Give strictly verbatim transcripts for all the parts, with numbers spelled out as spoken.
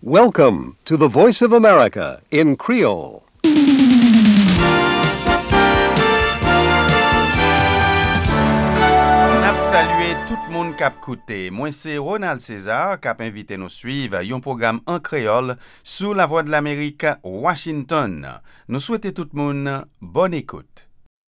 Welcome to the Voice of America in Creole. N'a salué tout le monde qui a écouté. Moi c'est Ronald César qui a invité nous suivre un programme en créole sous la voix de l'Amérique Washington. Nous souhaitons tout le monde bonne écoute.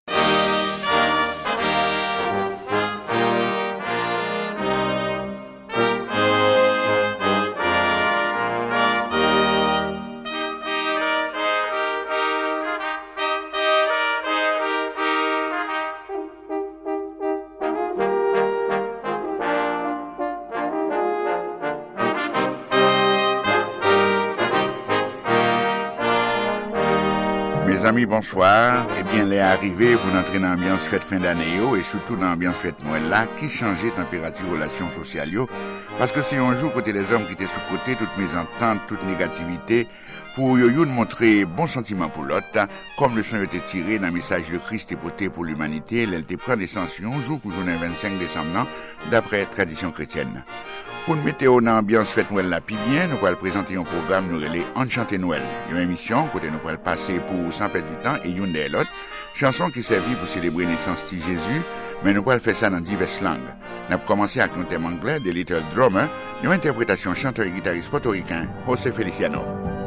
Mes amis, bonsoir. Eh bien, les arrivés pour entrer dans l'ambiance fête fin d'année et surtout dans l'ambiance fête Noël là, qui changeait température relations sociales yo, parce que c'est un jour côté les hommes qui étaient sous côté toute mésentente, toute négativité, pour yo yo montrer bon sentiment pour l'autre, comme le son était tiré dans le message le Christ est porté pour l'humanité, elle te prend descension un jour pour journée vingt-cinq décembre, d'après tradition chrétienne. Pour nous mettre dans l'ambiance fête Noël là puis bien, nous allons présenter un programme nous relais Enchanté Noël. Une émission côté nous allons passer pour sans perdre du temps et une des l'autre, chanson qui servit pour célébrer naissance de Jésus, mais nous allons faire ça dans diverses langues. Nous avons commencé avec un thème anglais de Little Drummer, une interprétation chanteur et guitariste portoricain José Feliciano.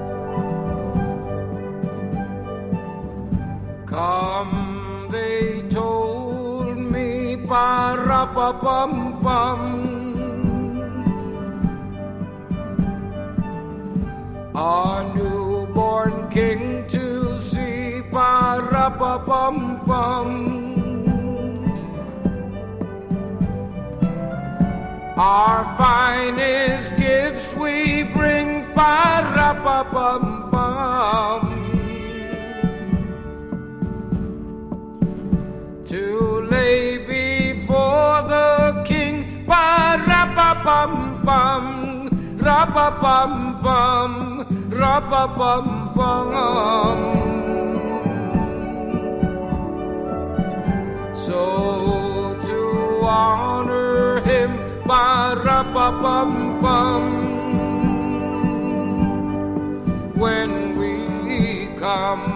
Come, they told me, ba-ra-ba-bum-bum, a newborn king to see, ba-ra-ba-bum-bum. Our finest gifts we bring, ba-ra-ba-bum-bum, to lay before the king, ba-ra-ba-bum-bum, ra-ba-bum-bum, ra-ba-bum-bum. So to honor him, ba-ra-ba-bum-bum, when we come,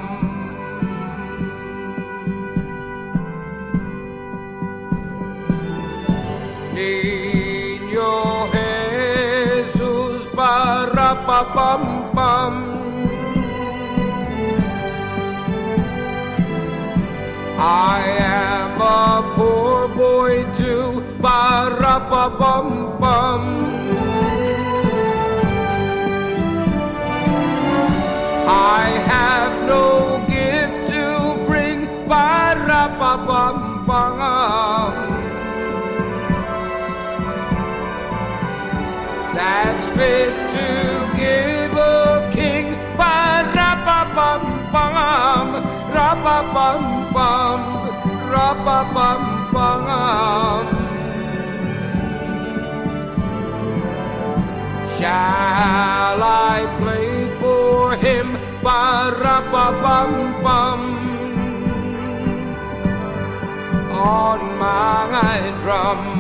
Niño Jesus, ba-ra-ba-bum-bum, I am a poor boy too, ba-ra-ba-bum-bum, I have no gift to bring, ba-ra-ba-bum-bum, that's fit to give a king, ba-ra-ba-bum-bum, ra-ba-bum-bum, ra-ba-bum-bum. Shall I play for him, ba-ra-ba-bum-bum, on my drum?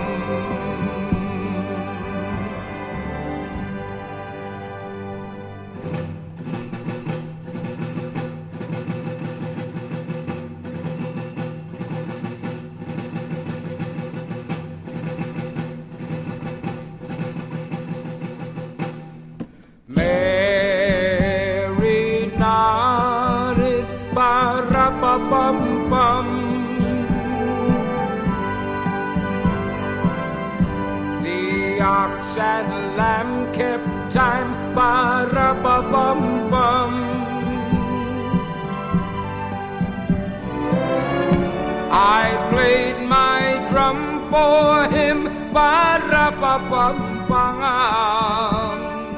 Mary nodded, ba-ra-ba-bum-bum, the ox and lamb kept time, ba-ra-ba-bum-bum, I played my drum for him, ba-ra-ba-bum-bum.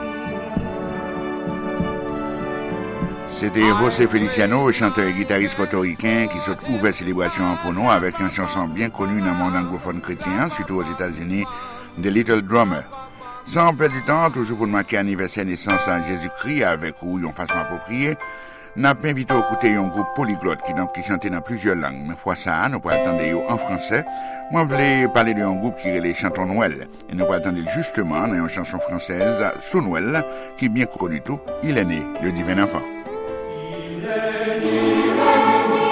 C'était José Feliciano, chanteur et guitariste portoricain qui s'est ouvert célébration pour nous avec une chanson bien connue dans le monde anglophone chrétien, surtout aux États-Unis, The Little Drummer. Sans perdre du temps, toujours pour marquer l'anniversaire de naissance à Jésus-Christ avec où une façon appropriée, N'a pas invité à écouter un groupe polyglotte qui, donc, qui chantait dans plusieurs langues. Mais fois ça, nous pas attendre en français. Moi, je voulais parler d'un groupe qui est les Chantons Noël. Et nous pas attendre justement dans une chanson française, sous Noël, qui est bien connue tout. Il est né, le divin enfant. Il est né, il est né.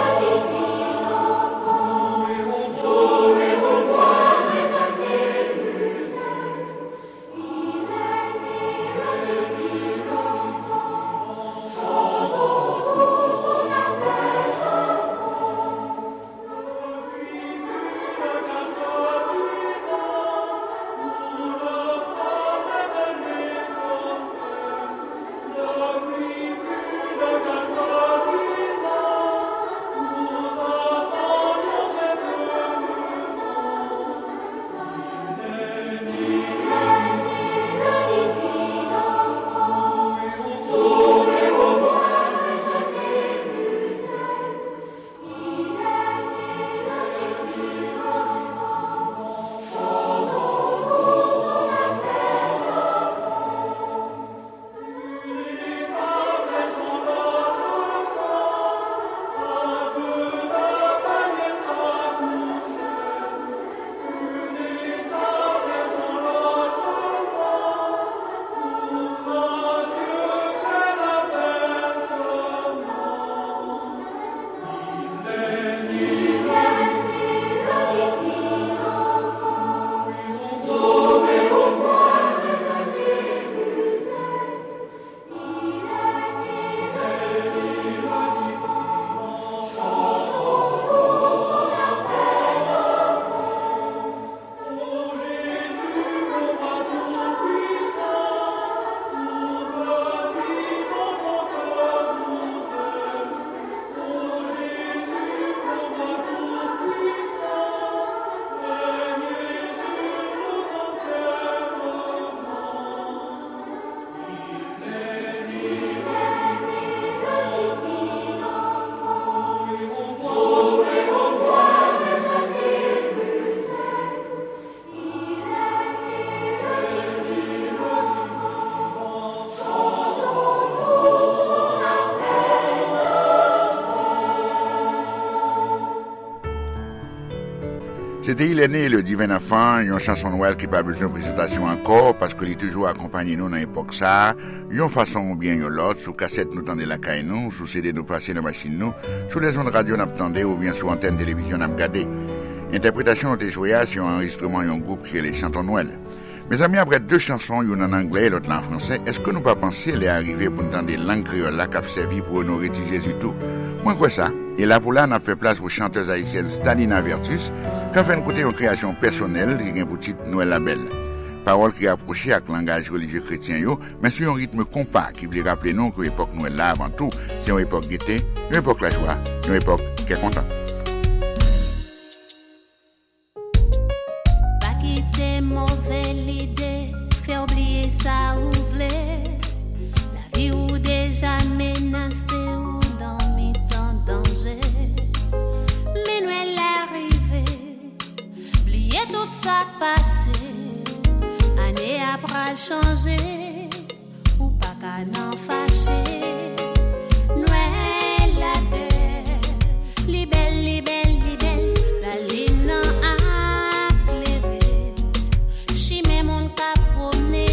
C'était Il est né, le divin enfant, une chanson Noël qui n'a pas besoin de présentation encore parce qu'il est toujours accompagné nous dans l'époque ça. Une façon ou bien une l'autre, sous cassette nous tendez la caille nous, sous C D nous passer dans la machine nous, sous les ondes radio nous tendez ou bien sous antenne télévision nous regardez. Interprétation ont été jouée sur un enregistrement d'un groupe qui est les Chantons Noël. Mes amis, après deux chansons, une en anglais et l'autre en français, est-ce que nous pas pensé les arriver pour entendre des langues créoles là qui a servi pour honorer Jésus tout? Moi, quoi ça? Et là, pour là, on a fait place pour chanteuse haïtienne Stalina Vertus, qui a fait écouter une création personnelle qui a pour titre Noël la Belle. Parole qui est approchée avec le langage religieux chrétien, yo, mais sur un rythme compas qui voulait rappeler nous que l'époque Noël là, avant tout, c'est une époque gaieté, une époque la joie, une époque qui est contente. Ça ouvre la vie ou déjà menacée ou dans mes temps danger. Mais Noël arrivé, oubliez tout ça passé, année après changer, ou pas qu'à n'en fâcher. Noël la belle, li belle, li belle, li belle, la lune a éclairé, chimé mon cap promené.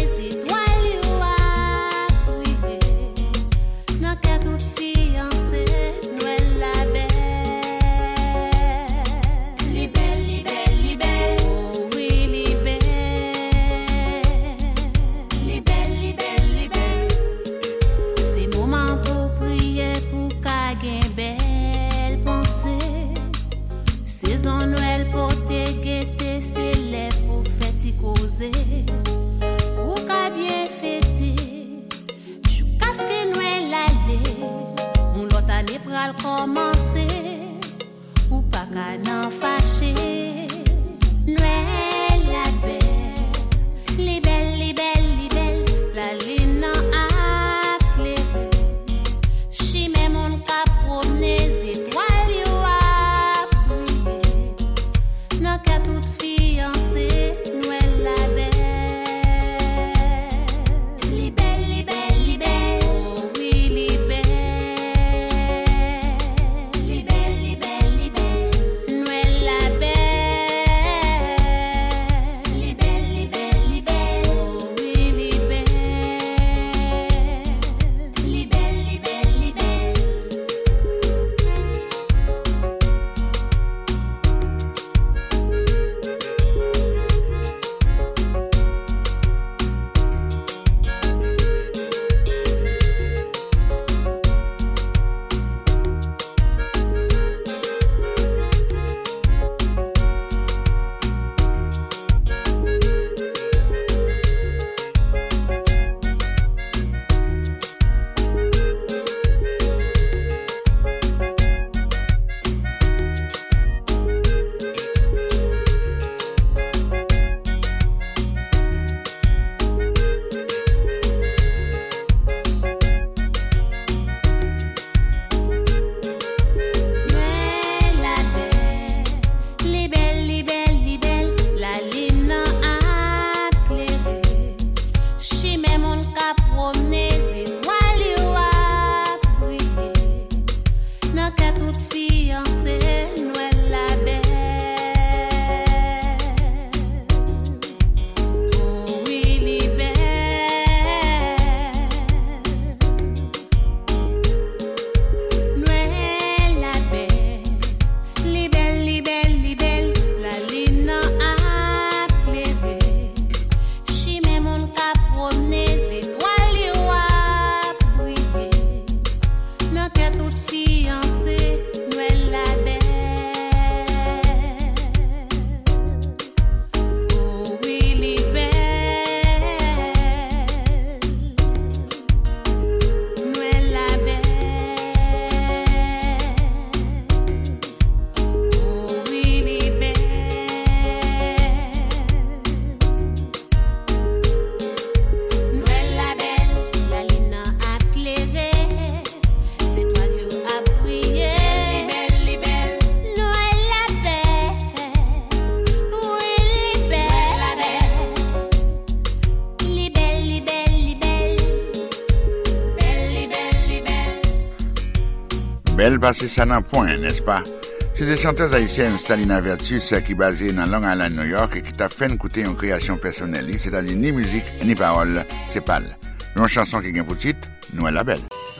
Belle parce que ça n'en point, n'est-ce pas? C'est des chanteuses haïtiennes Stalina Vertus qui est basée dans Long Island, New York et qui t'a fait écouter une création personnelle, c'est-à-dire ni musique ni parole, c'est pâle. Une chanson qui vient pour titre, Noël la Belle.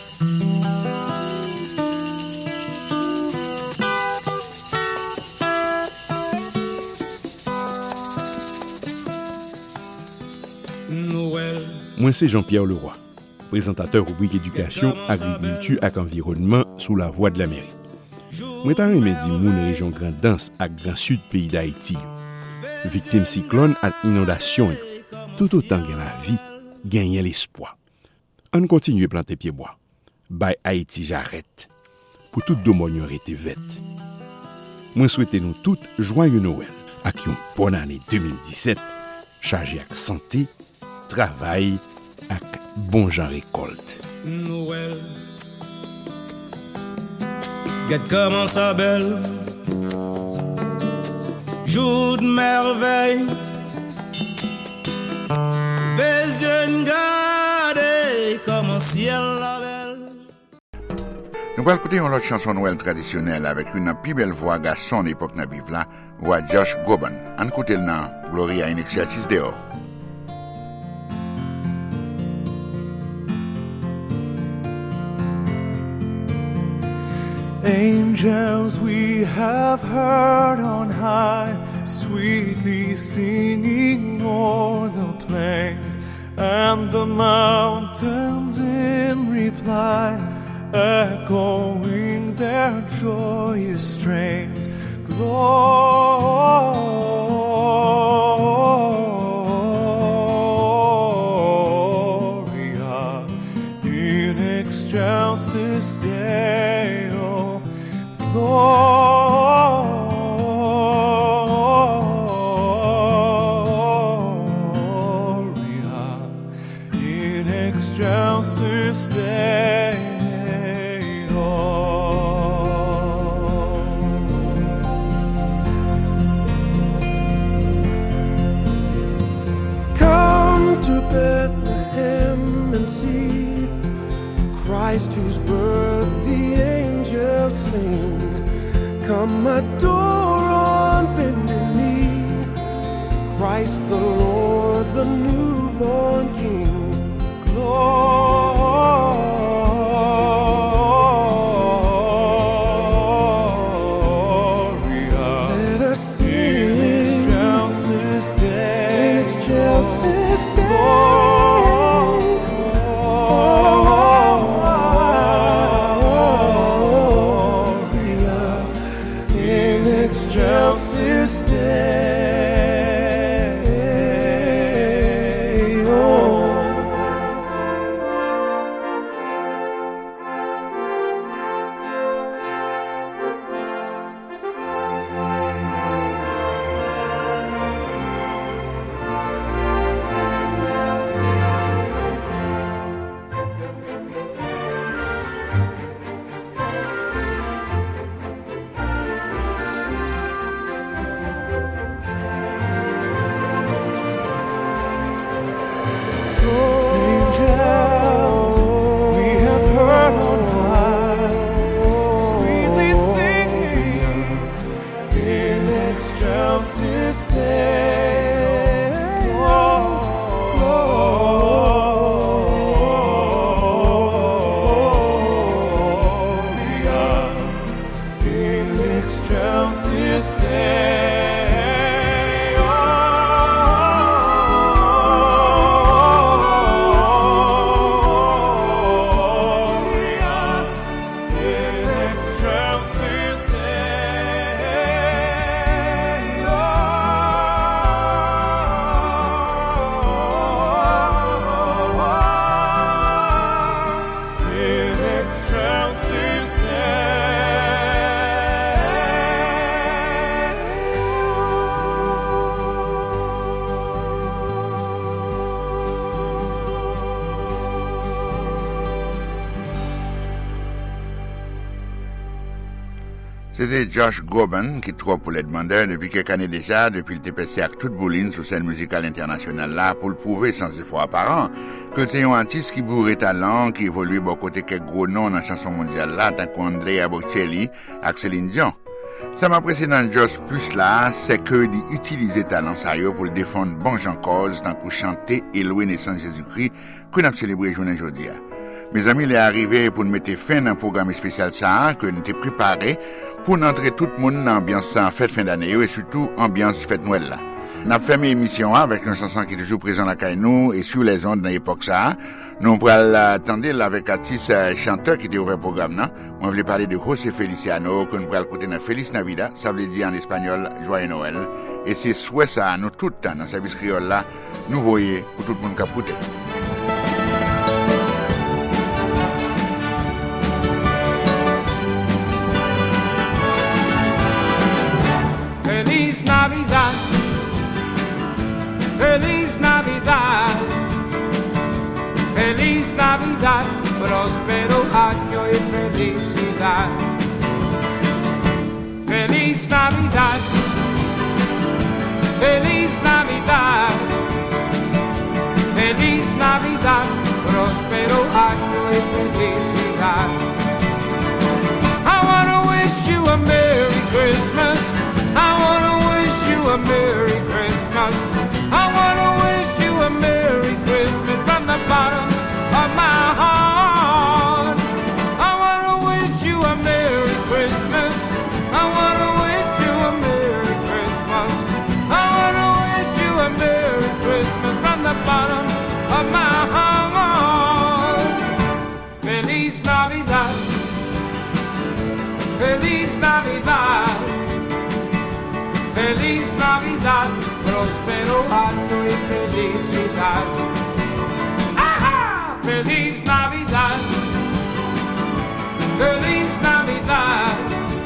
Moi c'est Jean-Pierre Leroy, présentateur rubrique éducation, agriculture et environnement sous la voix de la mairie. Moi t'ai aimé di moun région Grand Danse à Grand Sud pays d'Haïti. Victime cyclone et inondation, tout autant que la vie, gagne l'espoir. On continue à planter pied bois. Bay Haïti j'arrête. Pour tout domonion été vête. Moi souhaite nous toutes joyeux Noël avec une bonne année deux mille dix-sept, chargée avec santé, travail et bon genre récolte. Noël, regarde comment ça belle, jour de merveille, vision garder comment ciel la belle. Nous allons écouter une autre chanson Noël traditionnelle avec une plus belle voix garçon d'époque na vive là, voix Josh Groban. On écoute le nom Gloria in excelsis Deo. Angels we have heard on high, sweetly singing o'er the plains, and the mountains in reply, echoing their joyous strains. Gloria in excelsis Deo. Gloria in excelsis Deo. Come to Bethlehem and see Christ whose birth the angels sing. Come adore on bended knee, Christ the Lord, the newborn King. Gloria, let us sing in excelsis Deo, in excelsis Deo. Excelsis Deo. C'était Josh Groban qui trouve pour les demandeurs depuis quelques années déjà, depuis le T P C avec toute bouline sur scène musicale internationale là, pour le prouver sans effort apparent que c'est un artiste qui bourre talent, qui évolue bon côté quelques gros noms dans la chanson mondiale là, tant qu'Andrea Bocelli et Céline Dion. Ça m'apprécie dans Josh plus là, c'est que d'utiliser talent ça pour le défendre bon Jean cause, tant qu'on chanter et louer naissance Jésus-Christ, qu'on a célébré journée aujourd'hui. Mes amis, il est arrivé pour nous mettre fin dans un programme spécial ça, que nous t'ai préparé pour entrer tout le monde dans l'ambiance en fête fin d'année et surtout ambiance fête Noël là. On a fait mes émissions avec une chanson qui est toujours présente à Kainou et sur les ondes dans l'époque ça. Nous pourrons attendre avec artiste chanteur qui était au vrai programme là. On voulait parler de José Feliciano que nous pourrons écouter dans Feliz Navidad, ça veut dire en espagnol Joyeux Noël. Et c'est souhait ça nous tout dans le service créole là, nous voyons pour tout le monde qui a écouté. Feliz Navidad, Feliz Navidad, Feliz Navidad, próspero año y felicidad. Feliz Navidad, Feliz Navidad, Feliz Navidad, próspero año y felicidad. I wanna wish you a Merry Christmas. I wanna wish you a Merry Christmas. I wanna wish you a Merry Christmas from the bottom of my heart. I wanna wish you a Merry Christmas. I wanna wish you a Merry Christmas. I wanna wish you a Merry Christmas from the bottom of my heart. Feliz Navidad. Feliz Navidad. Feliz Navidad, próspero año y felicidad. ¡Ajá! Feliz Navidad, Feliz Navidad,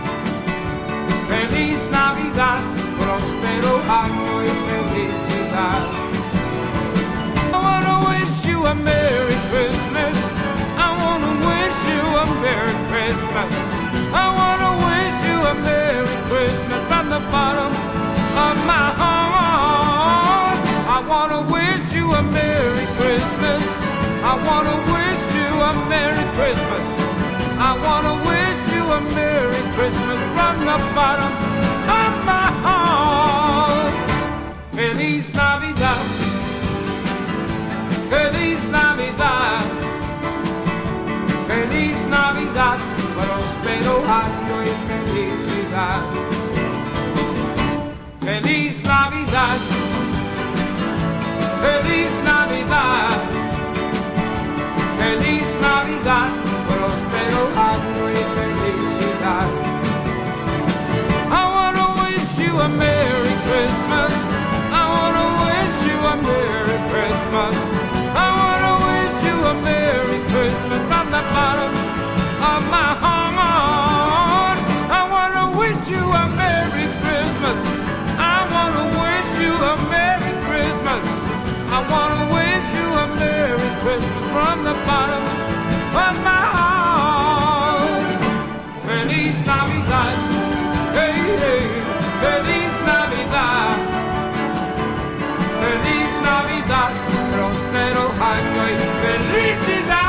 Feliz Navidad, próspero año y felicidad. I wanna wish you a Merry Christmas. I wanna wish you a Merry Christmas. I wanna wish you a Merry Christmas from the bottom of my heart. I wanna wish you a Merry Christmas. I wanna wish you a Merry Christmas. I wanna wish you a Merry Christmas from the bottom of my heart. Feliz Navidad. Feliz Navidad. Feliz Navidad. Próspero año y felicidad. Feliz Navidad, Feliz Navidad, Feliz Navidad, próspero año y felicidad. I wanna wish you a Merry Christmas. I wanna wish you a Merry Christmas. I wanna wish you a Merry Christmas from the bottom of my heart. I wanna wish you a Merry Christmas. I wanna wish you a Merry Christmas. I wanna wish you a Merry Christmas from the bottom of my heart. Feliz Navidad, hey, hey, Feliz Navidad, Feliz Navidad, próspero año y felicidad.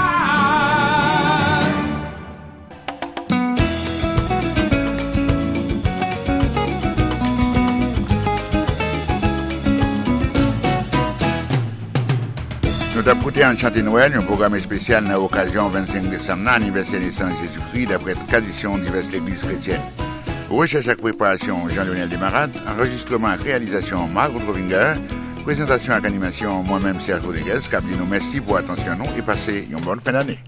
Nous avons écouté Enchanté Noël, un programme spécial dans l'occasion vingt-cinq décembre, anniversaire de naissance Jésus-Christ, d'après tradition diverses l'église chrétienne. Recherche et préparation Jean-Lionel Desmarades, enregistrement et réalisation Margot Trovinger, présentation et animation moi-même Serge Rodriguez, qui nous merci pour l'attention et passez une bonne fin d'année.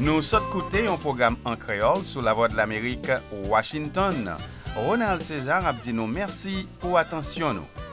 Nous sommes écouté un programme en créole sur la Voix de l'Amérique, Washington. Ronald César a dit nous merci pour attention nous.